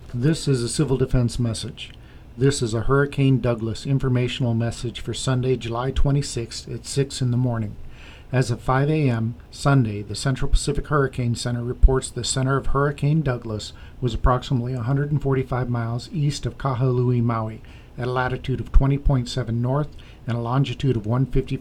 This is a civil defense message. This is a Hurricane Douglas informational message for Sunday, July 26th at 6 in the morning. As of 5 a.m. Sunday, the Central Pacific Hurricane Center reports the center of Hurricane Douglas was approximately 145 miles east of Kahului, Maui, at a latitude of 20.7 north and a longitude of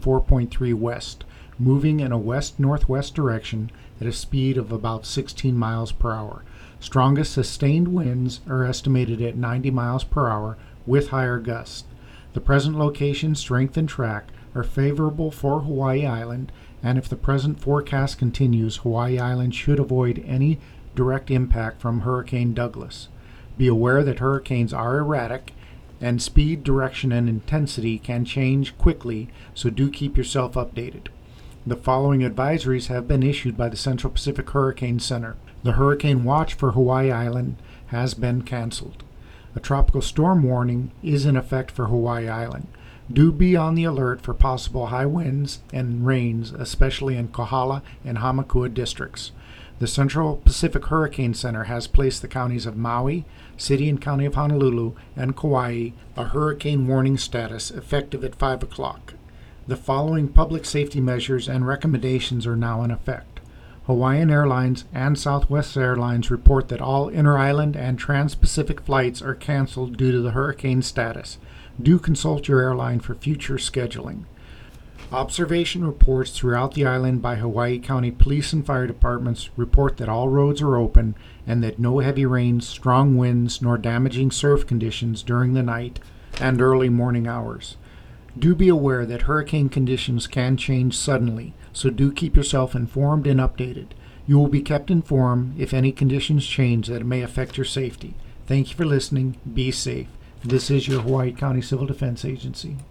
154.3 west, moving in a west-northwest direction at a speed of about 16 miles per hour. Strongest sustained winds are estimated at 90 miles per hour with higher gusts. The present location, strength, and track are favorable for Hawaii Island, and if the present forecast continues, Hawaii Island should avoid any direct impact from Hurricane Douglas. Be aware that hurricanes are erratic, and speed, direction, and intensity can change quickly, so do keep yourself updated. The following advisories have been issued by the Central Pacific Hurricane Center. The hurricane watch for Hawaii Island has been canceled. A tropical storm warning is in effect for Hawaii Island. Do be on the alert for possible high winds and rains, especially in Kohala and Hamakua districts. The Central Pacific Hurricane Center has placed the counties of Maui, City and County of Honolulu, and Kauai a hurricane warning status effective at 5 o'clock. The following public safety measures and recommendations are now in effect. Hawaiian Airlines and Southwest Airlines report that all inter-island and trans-Pacific flights are canceled due to the hurricane status. Do consult your airline for future scheduling. Observation reports throughout the island by Hawaii County Police and Fire Departments report that all roads are open and that no heavy rains, strong winds, nor damaging surf conditions during the night and early morning hours. Do be aware that hurricane conditions can change suddenly, so do keep yourself informed and updated. You will be kept informed if any conditions change that may affect your safety. Thank you for listening. Be safe. This is your Hawaii County Civil Defense Agency.